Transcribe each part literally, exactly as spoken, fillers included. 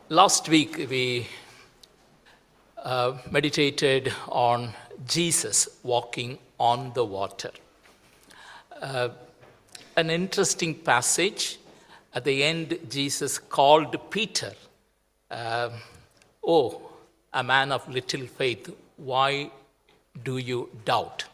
Last week we uh, meditated on Jesus walking on the water. Uh, an interesting passage. At the end, Jesus called Peter, uh, "Oh, a man of little faith, why do you doubt?"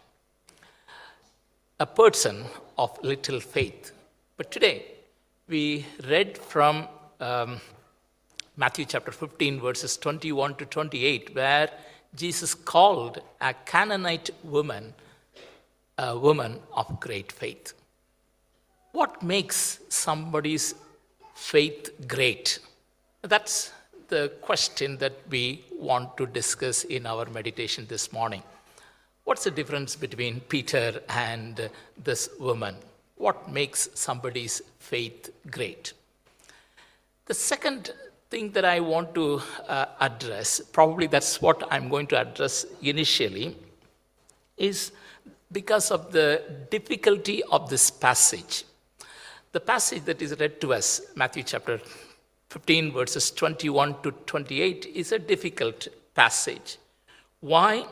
A person of little faith. But today, we read from um, Matthew chapter fifteen, verses twenty-one to twenty-eight, where Jesus called a Canaanite woman a woman of great faith. What makes somebody's faith great? That's the question that we want to discuss in our meditation this morning. What's the difference between Peter and this woman? What makes somebody's faith great? The second thing that I want to uh, address, probably that's what I'm going to address initially, is because of the difficulty of this passage. The passage that is read to us, Matthew chapter fifteen, verses twenty-one to twenty-eight, is a difficult passage. Why?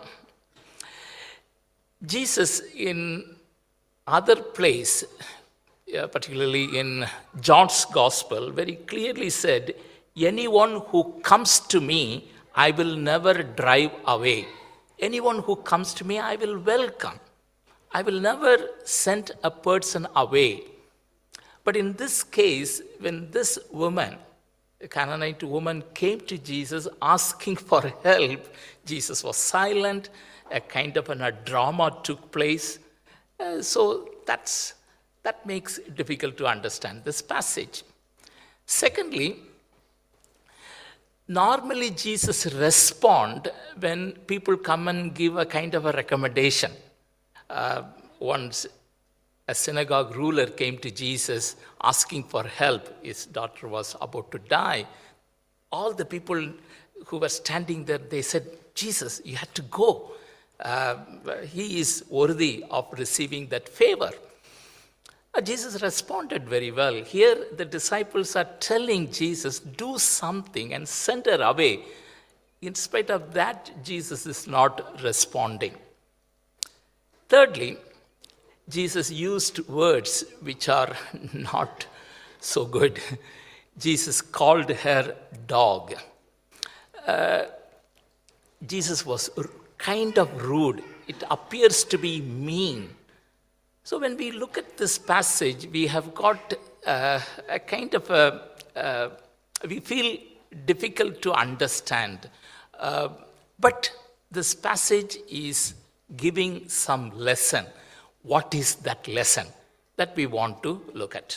Jesus, in other place, uh, particularly in John's Gospel, very clearly said, "Anyone who comes to me, I will never drive away. Anyone who comes to me, I will welcome. I will never send a person away." But in this case, when this woman, a Canaanite woman, came to Jesus asking for help, Jesus was silent. A kind of an, a drama took place. Uh, so that's, that makes it difficult to understand this passage. Secondly, normally Jesus responds when people come and give a kind of a recommendation. Uh, once a synagogue ruler came to Jesus asking for help. His daughter was about to die. All the people who were standing there, they said, "Jesus, you had to go. Uh, he is worthy of receiving that favor." Uh, Jesus responded very well. Here, the disciples are telling Jesus, "Do something and send her away." In spite of that, Jesus is not responding. Thirdly, Jesus used words which are not so good. Jesus called her dog. Uh, Jesus was kind of rude. It appears to be mean. So when we look at this passage, we have got uh, a kind of a, uh, we feel difficult to understand. Uh, but this passage is giving some lesson. What is that lesson that we want to look at?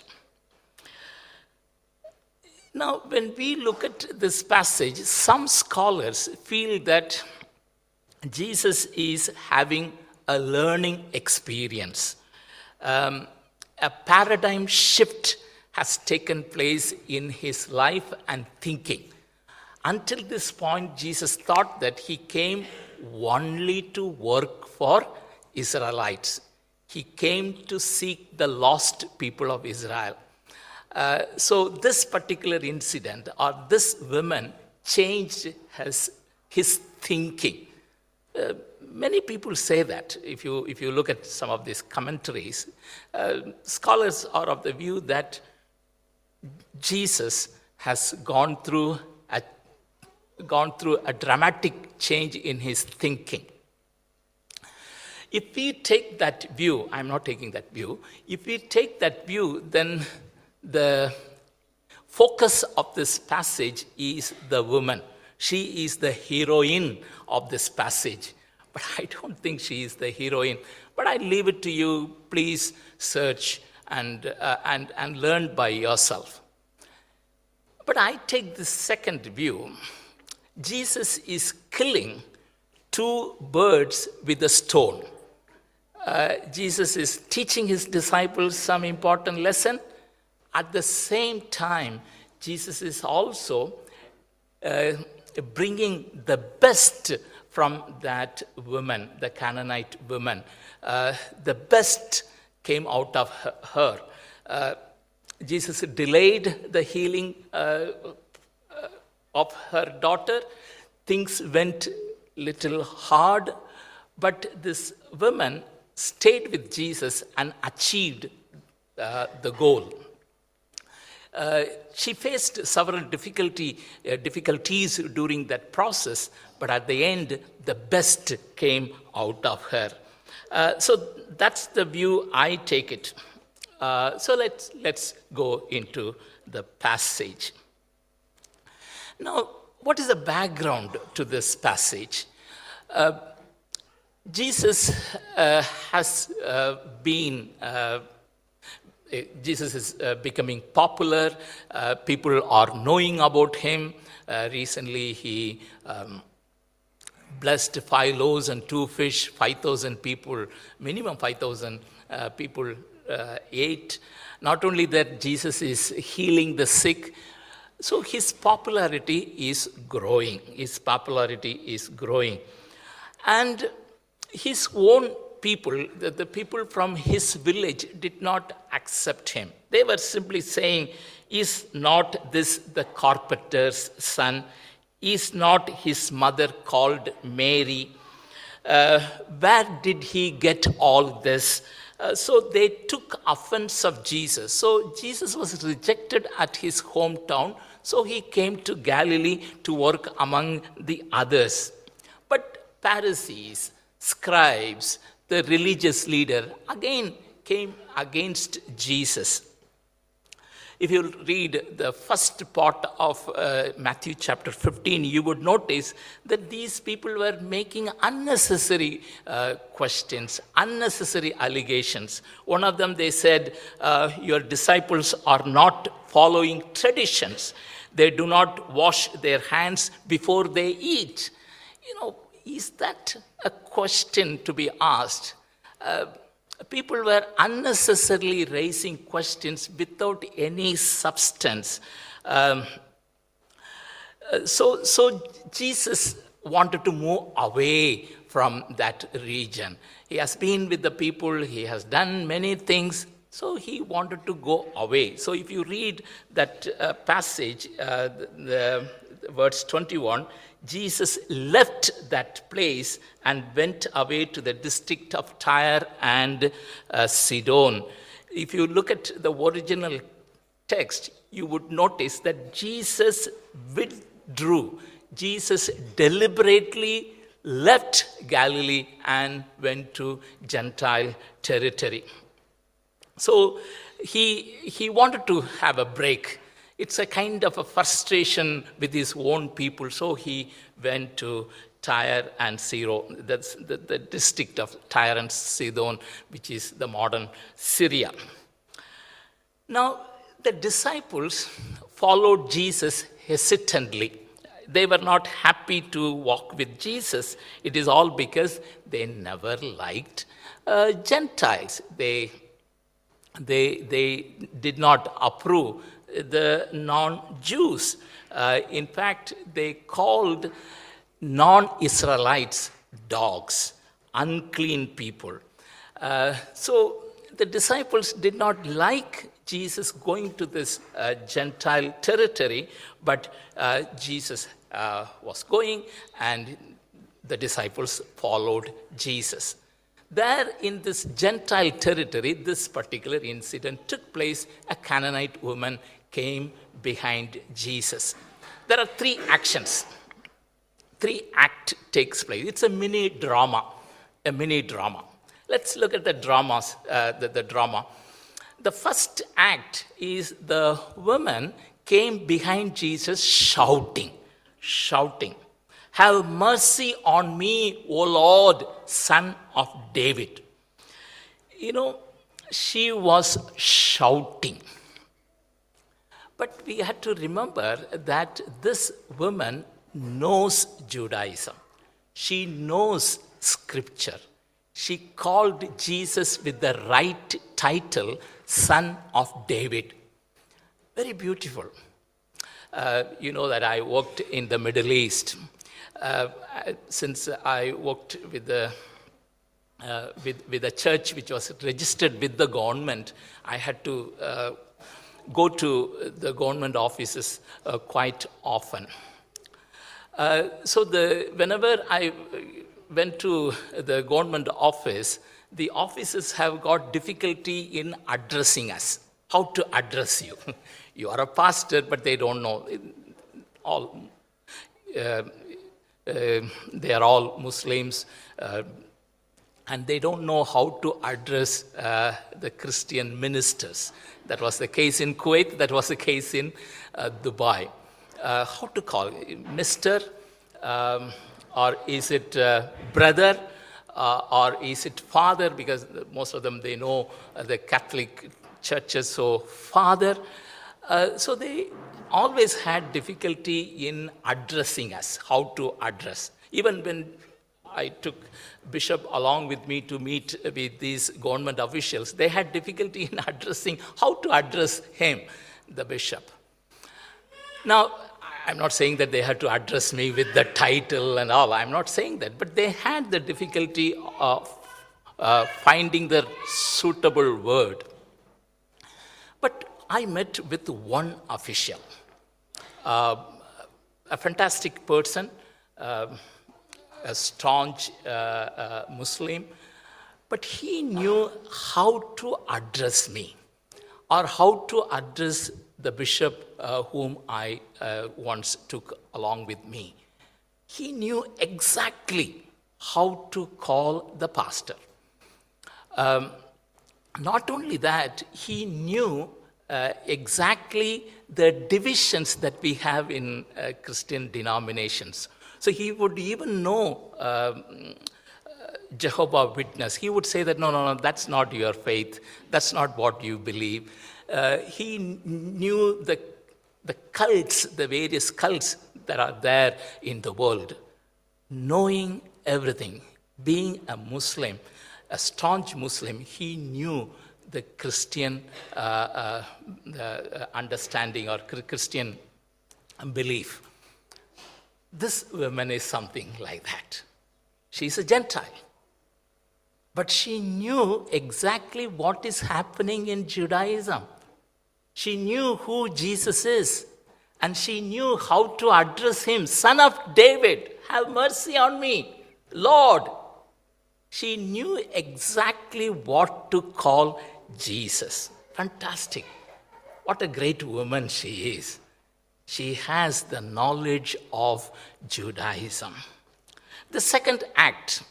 Now, when we look at this passage, some scholars feel that Jesus is having a learning experience. Um, a paradigm shift has taken place in his life and thinking. Until this point, Jesus thought that he came only to work for Israelites. He came to seek the lost people of Israel. Uh, so this particular incident, or this woman, changed his, his thinking. Uh, many people say that. If you, if you look at some of these commentaries, uh, scholars are of the view that Jesus has gone through a, gone through a dramatic change in his thinking. If we take that view, I'm not taking that view, if we take that view, then the focus of this passage is the woman. She is the heroine of this passage. But I don't think she is the heroine. But I leave it to you. Please search and, uh, and, and learn by yourself. But I take the second view. Jesus is killing two birds with a stone. Uh, Jesus is teaching his disciples some important lesson. At the same time, Jesus is also uh, bringing the best from that woman, the Canaanite woman. Uh, the best came out of her. Uh, Jesus delayed the healing uh, uh, of her daughter. Things went little hard, but this woman stayed with Jesus and achieved uh, the goal. Uh, she faced several difficulty, uh, difficulties during that process, but at the end, the best came out of her. Uh, so that's the view I take it. Uh, so let's, let's go into the passage. Now, what is the background to this passage? Uh, Jesus uh, has uh, been, uh, Jesus is uh, becoming popular. Uh, people are knowing about him. Uh, recently, he um, blessed five loaves and two fish, five thousand people, minimum five thousand uh, people uh, ate. Not only that, Jesus is healing the sick. So his popularity is growing. His popularity is growing. And his own people, the, the people from his village, did not accept him. They were simply saying, is not this the carpenter's son? Is not his mother called Mary? Uh, where did he get all this? Uh, so they took offense of Jesus. So Jesus was rejected at his hometown. So he came to Galilee to work among the others. But Pharisees, scribes, the religious leader, again came against Jesus. If you read the first part of uh, Matthew chapter fifteen, you would notice that these people were making unnecessary uh, questions, unnecessary allegations. One of them, they said, uh, your disciples are not following traditions. They do not wash their hands before they eat. You know, is that a question to be asked? Uh, People were unnecessarily raising questions without any substance. Um, so, so Jesus wanted to move away from that region. He has been with the people, he has done many things, so he wanted to go away. So if you read that uh, passage, uh, the, the verse twenty-one, Jesus left that place and went away to the district of Tyre and uh, Sidon. If you look at the original text, you would notice that Jesus withdrew. Jesus deliberately left Galilee and went to Gentile territory. So he, he wanted to have a break. It's a kind of a frustration with his own people. So he went to Tyre and Sidon, that's the, the district of Tyre and Sidon, which is the modern Syria. Now, the disciples followed Jesus hesitantly. They were not happy to walk with Jesus. It is all because they never liked uh, Gentiles. They, they, they did not approve the non-Jews. Uh, in fact, they called non-Israelites dogs, unclean people. Uh, so the disciples did not like Jesus going to this uh, Gentile territory, but uh, Jesus uh, was going and the disciples followed Jesus. There in this Gentile territory, this particular incident took place. A Canaanite woman came behind Jesus. There are three actions. Three act takes place. It's a mini drama, a mini drama. Let's look at the dramas, uh, the, the drama. The first act is the woman came behind Jesus shouting, shouting, "Have mercy on me, O Lord, Son of David." You know, she was shouting. But we had to remember that this woman knows Judaism. She knows Scripture. She called Jesus with the right title, Son of David. Very beautiful. Uh, you know that I worked in the Middle East. Uh, since I worked with the uh, with, with a church which was registered with the government, I had to uh, go to the government offices uh, quite often. Uh, so the, whenever I went to the government office, the officers have got difficulty in addressing us, how to address you. You are a pastor, but they don't know. All, uh, uh, they are all Muslims, uh, and they don't know how to address uh, the Christian ministers. That was the case in Kuwait, that was the case in uh, Dubai. Uh, how to call it? Mister Um, or is it uh, brother, uh, or is it father? Because most of them, they know uh, the Catholic churches, so father. Uh, so they always had difficulty in addressing us, how to address. Even when I took Bishop along with me to meet with these government officials, they had difficulty in addressing, how to address him, the bishop. Now, I'm not saying that they had to address me with the title and all. I'm not saying that. But they had the difficulty of uh, finding the suitable word. But I met with one official, uh, a fantastic person, uh, a staunch uh, uh, Muslim. But he knew how to address me, or how to address the bishop uh, whom I uh, once took along with me. He knew exactly how to call the pastor. Um, not only that, he knew uh, exactly the divisions that we have in uh, Christian denominations. So he would even know um, Jehovah's Witness. He would say that, no, no, no, that's not your faith. That's not what you believe. Uh, he knew the, the cults, the various cults that are there in the world. Knowing everything, being a Muslim, a staunch Muslim, he knew the Christian uh, uh, uh, understanding or Christian belief. This woman is something like that. She's a Gentile. But she knew exactly what is happening in Judaism. She knew who Jesus is, and she knew how to address him. Son of David, have mercy on me. Lord. She knew exactly what to call Jesus. Fantastic. What a great woman she is. She has the knowledge of Judaism. The second act,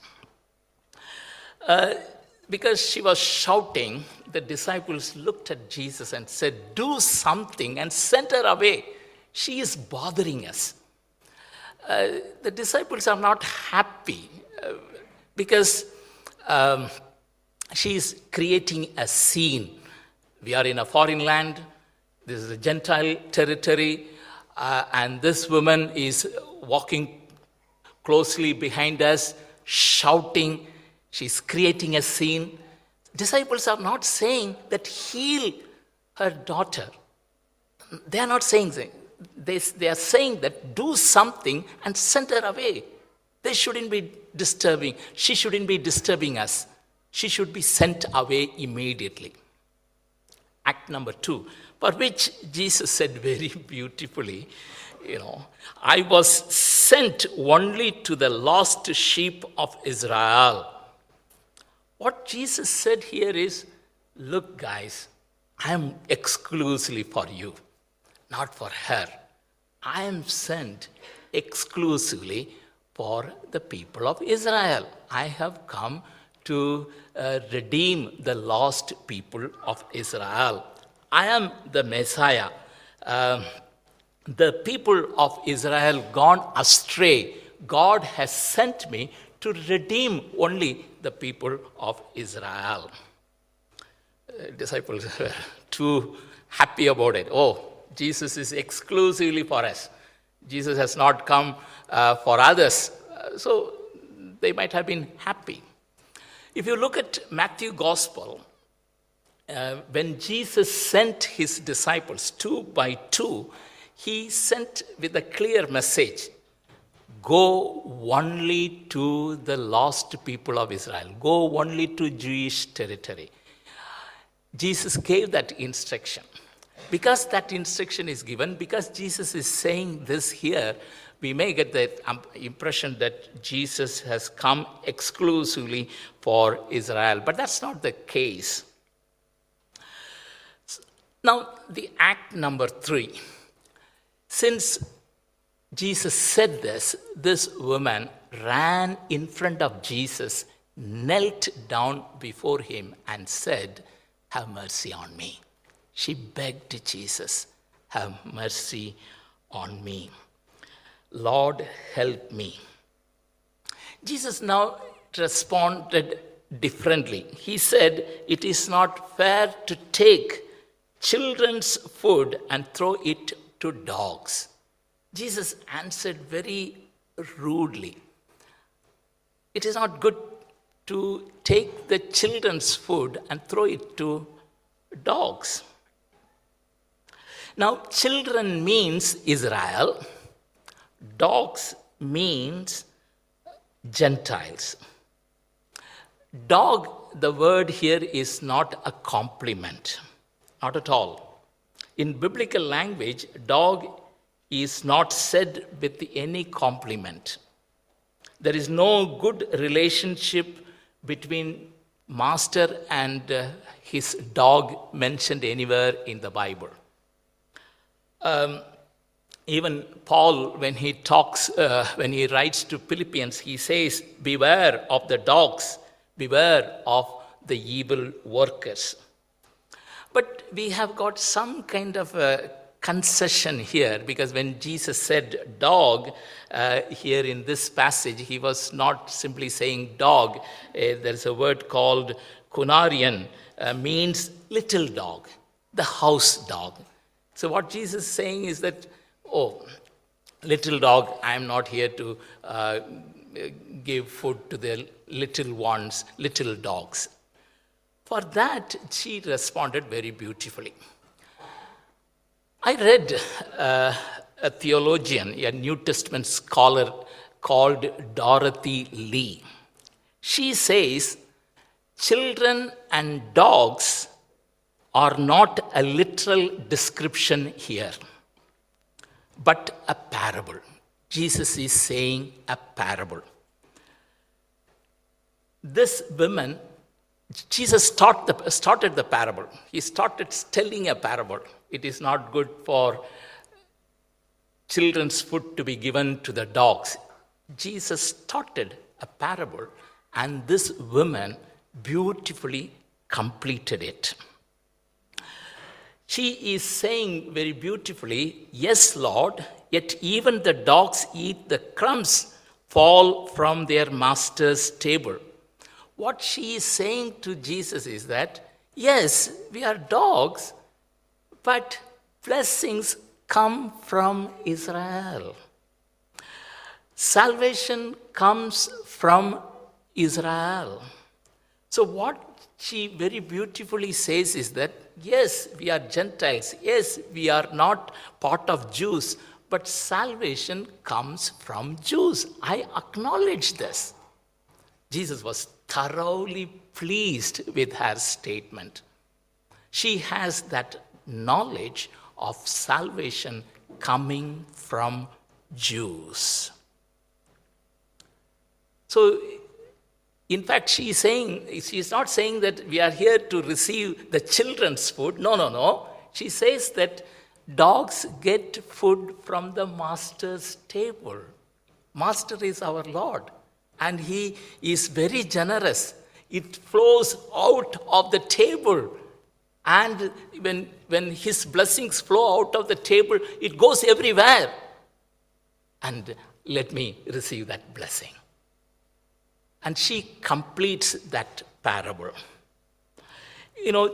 uh, because she was shouting, the disciples looked at Jesus and said, do something, and sent her away. She is bothering us. Uh, the disciples are not happy uh, because um, she is creating a scene. We are in a foreign land. This is a Gentile territory. Uh, and this woman is walking closely behind us, shouting. She's creating a scene. Disciples are not saying that heal her daughter. They are not saying that. They, they are saying that do something and send her away. They shouldn't be disturbing. She shouldn't be disturbing us. She should be sent away immediately. Act number two, for which Jesus said very beautifully, you know, I was sent only to the lost sheep of Israel. What Jesus said here is, look guys, I am exclusively for you, not for her. I am sent exclusively for the people of Israel. I have come to uh, redeem the lost people of Israel. I am the Messiah. Um, the people of Israel gone astray. God has sent me to redeem only the people of Israel. Uh, disciples were too happy about it. Oh, Jesus is exclusively for us. Jesus has not come uh, for others. Uh, so they might have been happy. If you look at Matthew Gospel, uh, when Jesus sent his disciples two by two, he sent with a clear message. Go only to the lost people of Israel. Go only to Jewish territory. Jesus gave that instruction. because that instruction is given, because Jesus is saying this here, we may get the impression that Jesus has come exclusively for Israel. But that's not the case. Now, the act number three. Since Jesus said this, this woman ran in front of Jesus, knelt down before him and said, "Have mercy on me." She begged Jesus, "Have mercy on me. Lord, help me." Jesus now responded differently. He said, "It is not fair to take children's food and throw it to dogs." Jesus answered very rudely. It is not good to take the children's food and throw it to dogs. Now, children means Israel. Dogs means Gentiles. Dog, the word here is not a compliment. Not at all. In biblical language, dog is not said with any compliment. There is no good relationship between master and uh, his dog mentioned anywhere in the Bible. Um, even Paul, when he talks, uh, when he writes to Philippians, he says, "Beware of the dogs, beware of the evil workers." But we have got some kind of a concession here, because when Jesus said dog, uh, here in this passage, he was not simply saying dog. Uh, there's a word called kunarian, uh, means little dog, the house dog. So what Jesus is saying is that, oh, little dog, I am not here to uh, give food to the little ones, little dogs. For that, she responded very beautifully. I read uh, a theologian, a New Testament scholar called Dorothy Lee. She says, children and dogs are not a literal description here, but a parable. Jesus is saying a parable. This woman, Jesus taught the, started the parable. He started telling a parable. It is not good for children's food to be given to the dogs. Jesus started a parable, and this woman beautifully completed it. She is saying very beautifully, "Yes, Lord, yet even the dogs eat the crumbs fall from their master's table." What she is saying to Jesus is that, yes, we are dogs, but blessings come from Israel. Salvation comes from Israel. So what she very beautifully says is that, yes, we are Gentiles. Yes, we are not part of Jews, but salvation comes from Jews. I acknowledge this. Jesus was thoroughly pleased with her statement. She has that knowledge of salvation coming from Jews. So, in fact, she is saying, she is not saying that we are here to receive the children's food. No, no, no. She says that dogs get food from the master's table. Master is our Lord, and he is very generous. It flows out of the table. And when, when his blessings flow out of the table, it goes everywhere. And let me receive that blessing. And she completes that parable. You know,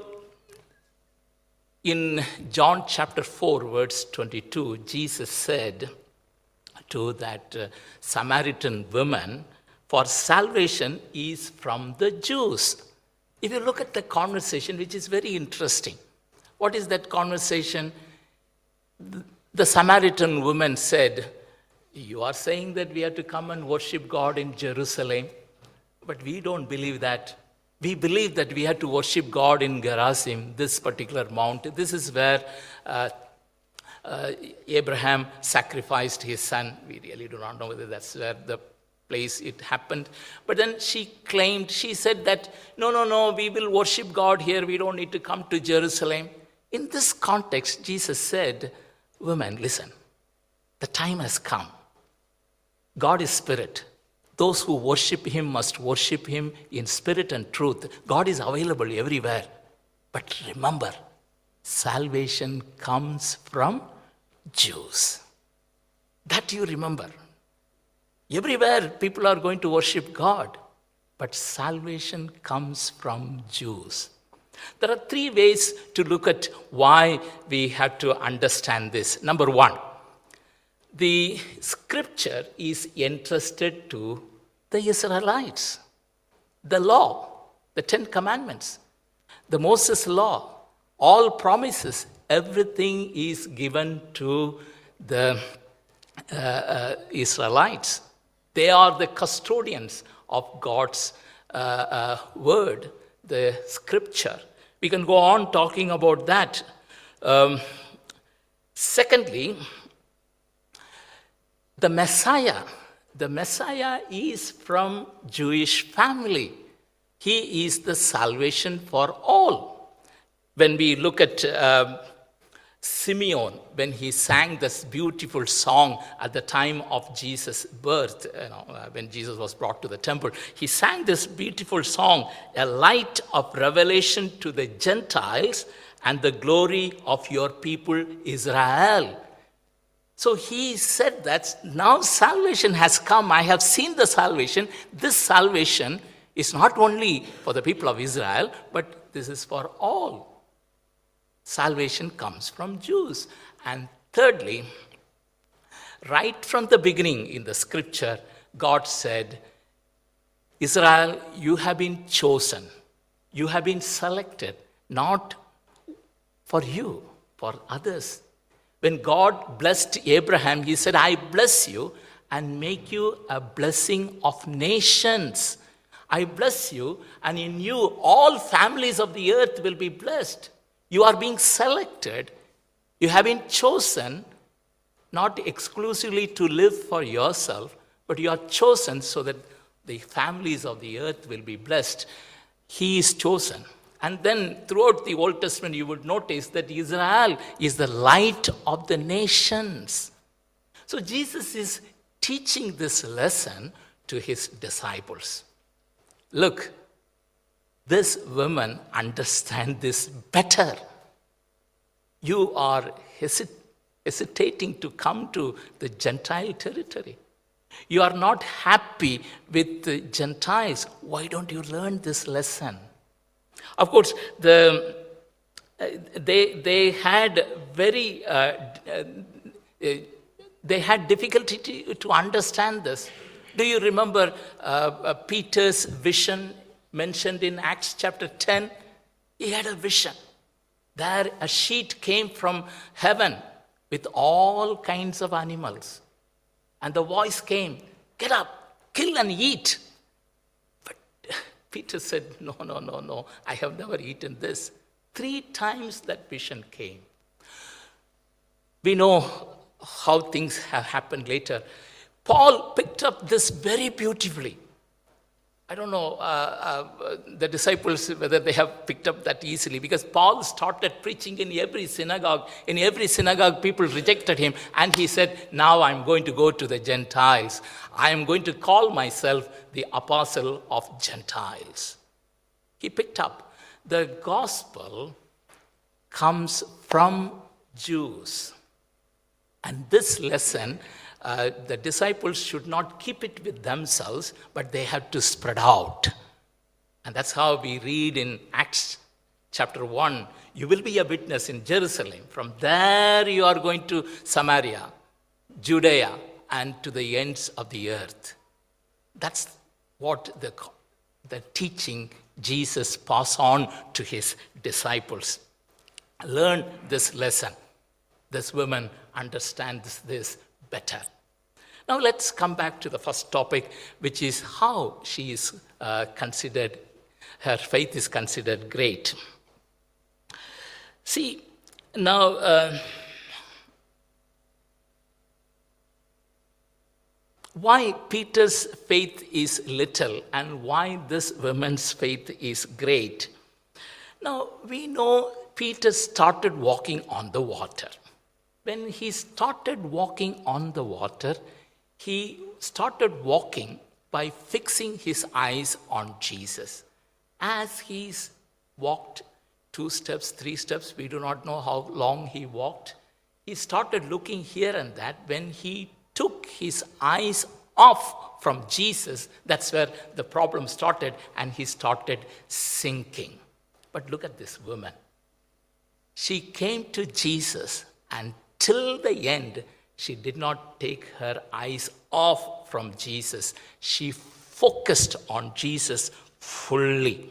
in John chapter four, verse twenty-two, Jesus said to that uh, Samaritan woman, "For salvation is from the Jews." If you look at the conversation, which is very interesting, what is that conversation? The Samaritan woman said, "You are saying that we have to come and worship God in Jerusalem, but we don't believe that. We believe that we had to worship God in Gerizim, this particular mount. This is where uh, uh, Abraham sacrificed his son. We really do not know whether that's where the place it happened. But then she claimed, she said that, no, no, no, we will worship God here. We don't need to come to Jerusalem. In this context, Jesus said, women, listen, the time has come. God is spirit. Those who worship him must worship him in spirit and truth. God is available everywhere. But remember, salvation comes from Jews. That you remember. Everywhere people are going to worship God, but salvation comes from Jews. There are three ways to look at why we have to understand this. Number one, the scripture is entrusted to the Israelites. The law, the Ten Commandments, the Moses law, all promises, everything is given to the uh, uh, Israelites. They are the custodians of God's uh, uh, word, the scripture. We can go on talking about that. Um, secondly, the Messiah. The Messiah is from Jewish family. He is the salvation for all. When we look at uh, Simeon, when he sang this beautiful song at the time of Jesus' birth, you know, uh, when Jesus was brought to the temple, he sang this beautiful song, a light of revelation to the Gentiles and the glory of your people Israel. So he said that now salvation has come. I have seen the salvation. This salvation is not only for the people of Israel, but this is for all. Salvation comes from Jews. And thirdly, right from the beginning in the scripture, God said, Israel, you have been chosen. You have been selected, not for you, for others. When God blessed Abraham, he said, I bless you and make you a blessing of nations. I bless you, and in you all families of the earth will be blessed. You are being selected. You have been chosen not exclusively to live for yourself, but you are chosen so that the families of the earth will be blessed. He is chosen. And then throughout the Old Testament, you would notice that Israel is the light of the nations. So Jesus is teaching this lesson to his disciples. Look, these women understand this better. You are hesit- hesitating to come to the Gentile territory. You are not happy with the Gentiles. Why don't you learn this lesson? Of course, the, uh, they, they had very uh, uh, they had difficulty to, to understand this. Do you remember uh, uh, Peter's vision mentioned in Acts chapter ten? He had a vision. There a sheet came from heaven with all kinds of animals. And the voice came, get up, kill and eat. But Peter said, no, no, no, no, I have never eaten this. Three times that vision came. We know how things have happened later. Paul picked up this very beautifully. I don't know uh, uh, the disciples whether they have picked up that easily, because Paul started preaching in every synagogue. In every synagogue, people rejected him. And he said, now I'm going to go to the Gentiles. I am going to call myself the apostle of Gentiles. He picked up. The gospel comes from Jews. And this lesson, uh, the disciples should not keep it with themselves, but they have to spread out. And that's how we read in Acts chapter one. You will be a witness in Jerusalem. From there you are going to Samaria, Judea, and to the ends of the earth. That's what the, the teaching Jesus passed on to his disciples. Learn this lesson. This woman understands this better. Now let's come back to the first topic, which is how she is uh, considered her faith is considered great. See, now, uh, why Peter's faith is little and why this woman's faith is great. Now, we know Peter started walking on the water. When he started walking on the water, he started walking by fixing his eyes on Jesus. As he walked two steps, three steps, we do not know how long he walked, he started looking here and that. When he took his eyes off from Jesus, that's where the problem started, and he started sinking. But look at this woman. She came to Jesus, and till the end, she did not take her eyes off from Jesus. She focused on Jesus fully.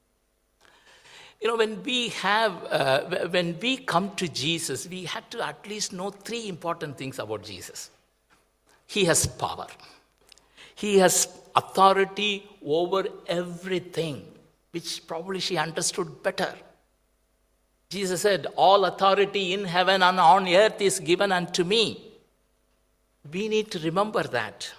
You know, when we have, uh, when we come to Jesus, we have to at least know three important things about Jesus. He has power. He has authority over everything, which probably she understood better. Jesus said, all authority in heaven and on earth is given unto me. We need to remember that.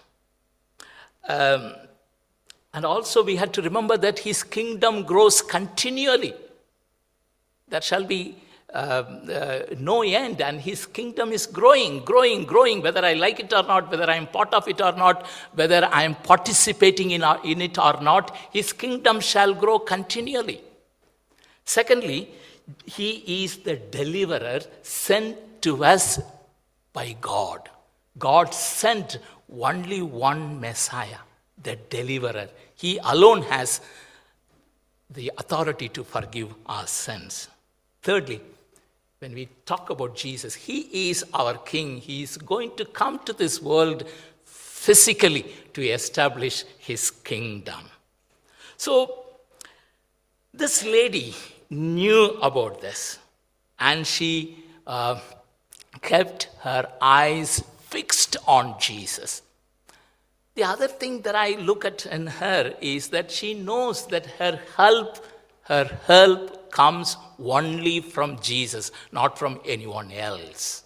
Um, and also we had to remember that his kingdom grows continually. There shall be uh, uh, no end, and his kingdom is growing, growing, growing, whether I like it or not, whether I am part of it or not, whether I am participating in, our, in it or not, his kingdom shall grow continually. Secondly, he is the deliverer sent to us by God. God sent only one Messiah, the deliverer. He alone has the authority to forgive our sins. Thirdly, when we talk about Jesus, he is our king. He is going to come to this world physically to establish his kingdom. So, this lady knew about this, and she uh, kept her eyes fixed on Jesus. The other thing that I look at in her is that she knows that her help, her help comes only from Jesus, not from anyone else.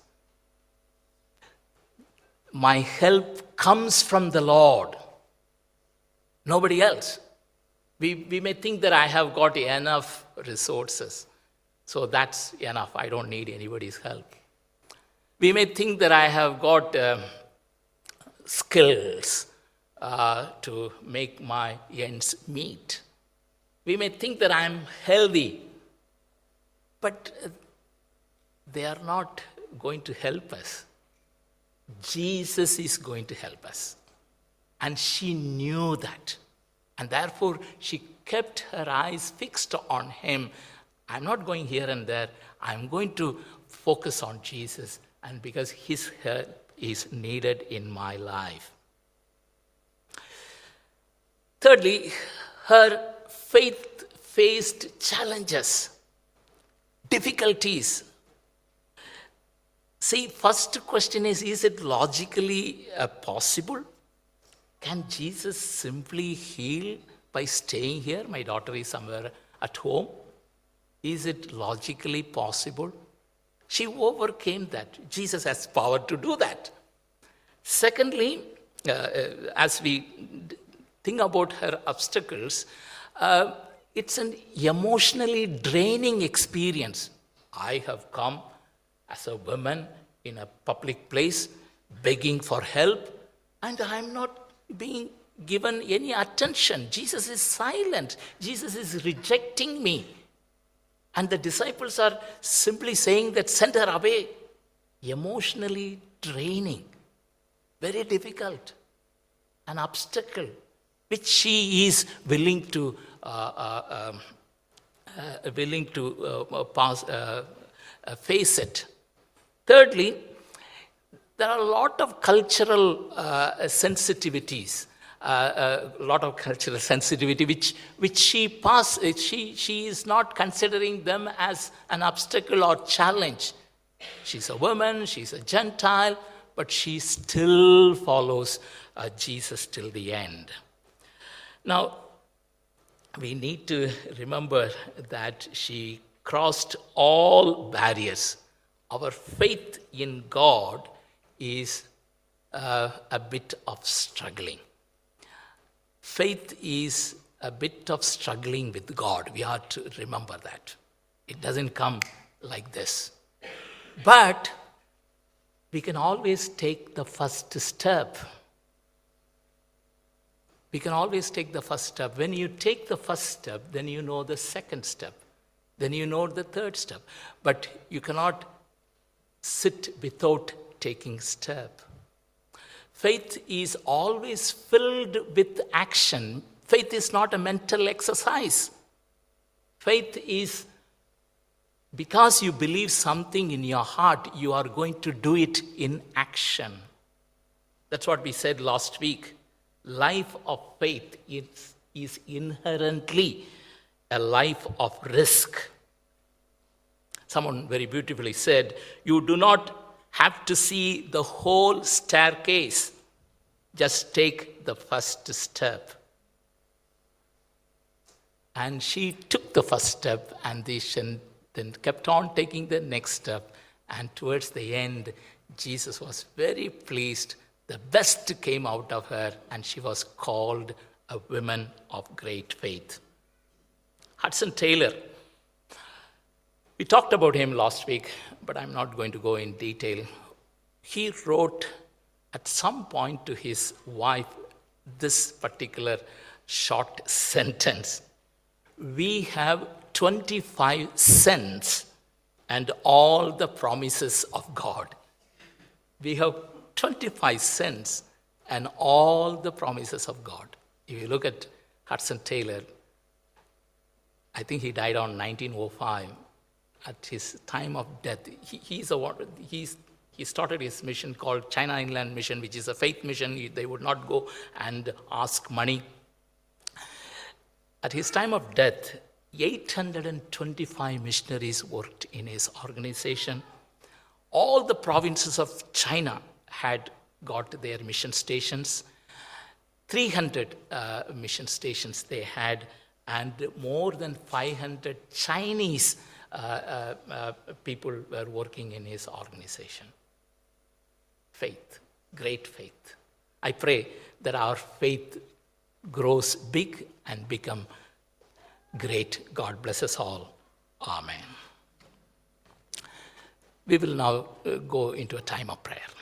My help comes from the Lord, nobody else. We, we may think that I have got enough resources, so that's enough. I don't need anybody's help. We may think that I have got uh, skills uh, to make my ends meet. We may think that I am healthy, but they are not going to help us. Jesus is going to help us. And she knew that. And therefore, she kept her eyes fixed on him. I'm not going here and there. I'm going to focus on Jesus, and because his help is needed in my life. Thirdly, her faith faced challenges, difficulties. See, first question is, is it logically uh, possible? Can Jesus simply heal by staying here? My daughter is somewhere at home. Is it logically possible? She overcame that. Jesus has power to do that. Secondly, uh, uh, as we think about her obstacles, uh, it's an emotionally draining experience. I have come as a woman in a public place begging for help, and I'm not being given any attention. Jesus is silent. Jesus is rejecting me. And the disciples are simply saying that send her away. Emotionally draining. Very difficult. An obstacle which she is willing to uh, uh, um, uh, willing to uh, pass, uh, uh, face it. Thirdly, there are a lot of cultural uh, sensitivities, uh, a lot of cultural sensitivity, which which she pass. She she is not considering them as an obstacle or challenge. She's a woman. She's a Gentile, but she still follows uh, Jesus till the end. Now, we need to remember that she crossed all barriers. Our faith in God is uh, a bit of struggling. Faith is a bit of struggling with God. We have to remember that. It doesn't come like this. But we can always take the first step. We can always take the first step. When you take the first step, then you know the second step. Then you know the third step. But you cannot sit without taking step. Faith is always filled with action. Faith is not a mental exercise. Faith is because you believe something in your heart, you are going to do it in action. That's what we said last week. Life of faith is, is inherently a life of risk. Someone very beautifully said, you do not have to see the whole staircase. Just take the first step. And she took the first step and they then kept on taking the next step. And towards the end, Jesus was very pleased. The best came out of her, and she was called a woman of great faith. Hudson Taylor. We talked about him last week, but I'm not going to go in detail. He wrote at some point to his wife this particular short sentence. We have twenty-five cents and all the promises of God. We have twenty-five cents and all the promises of God. If you look at Hudson Taylor, I think he died on nineteen oh five. At his time of death, he, he's a, he's, he started his mission called China Inland Mission, which is a faith mission. They would not go and ask money. At his time of death, eight hundred twenty-five missionaries worked in his organization. All the provinces of China had got their mission stations. three hundred uh, mission stations they had, and more than five hundred Chinese uh, uh, uh, people were working in his organization. Faith, great faith. I pray that our faith grows big and become great. God bless us all. Amen. We will now uh, go into a time of prayer.